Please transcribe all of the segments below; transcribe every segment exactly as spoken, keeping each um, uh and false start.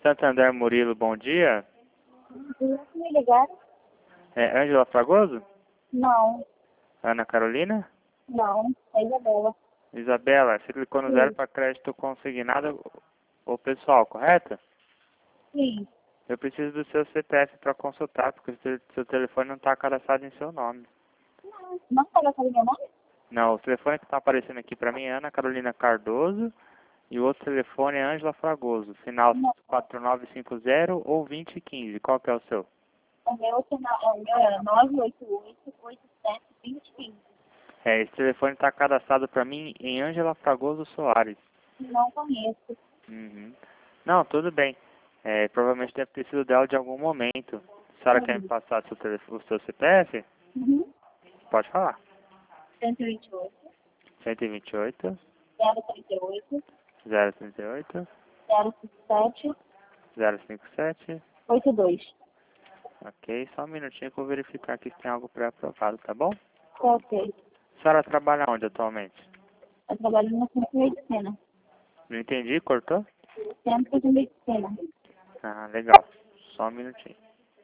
Santander Murilo, bom dia. Me ligaram? É Ângela Fragoso? Não, Ana Carolina? não, é Isabela. Isabela, você clicou no Sim. zero para crédito consignado ou pessoal, correto? Sim. Eu preciso do seu C P F para consultar, porque o seu, seu telefone não está cadastrado em seu nome. Não fala com meu nome? Não, o telefone que está aparecendo aqui para mim é Ana Carolina Cardoso e o outro telefone é Ângela Fragoso, final Não. quatro nove cinco zero ou vinte e quinze. Qual que é o seu? O meu, final- o meu é nove oito oito, oito sete, dois zero um cinco. É, esse telefone está cadastrado para mim em Ângela Fragoso Soares. Não conheço. Uhum. Não, tudo bem. É, provavelmente deve ter sido dela de algum momento. A senhora quer me passar seu telefone, o seu C P F? Uhum. Pode falar. cento e vinte e oito, cento e vinte e oito, zero trinta e oito, zero trinta e oito, zero cinquenta e sete, zero cinquenta e sete. oitenta e dois. Ok, só um minutinho que eu vou verificar aqui se tem algo pré-aprovado, tá bom? Ok. A senhora trabalha onde atualmente? Eu trabalho no centro de medicina. Não entendi, cortou? Centro de medicina. Ah, legal. Só um minutinho.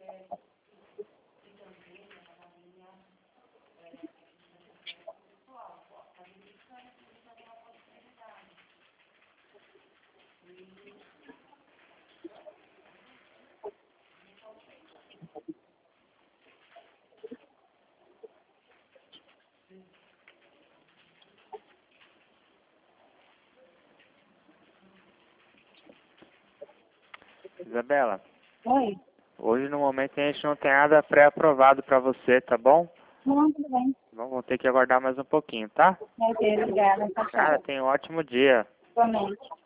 Isabela, Oi? hoje no momento a gente não tem nada pré-aprovado para você, tá bom? Não, tudo bem. Vamos ter que aguardar mais um pouquinho, tá? Ok, obrigada. Cara, Tchau, tenha um ótimo dia. tchau. Igualmente.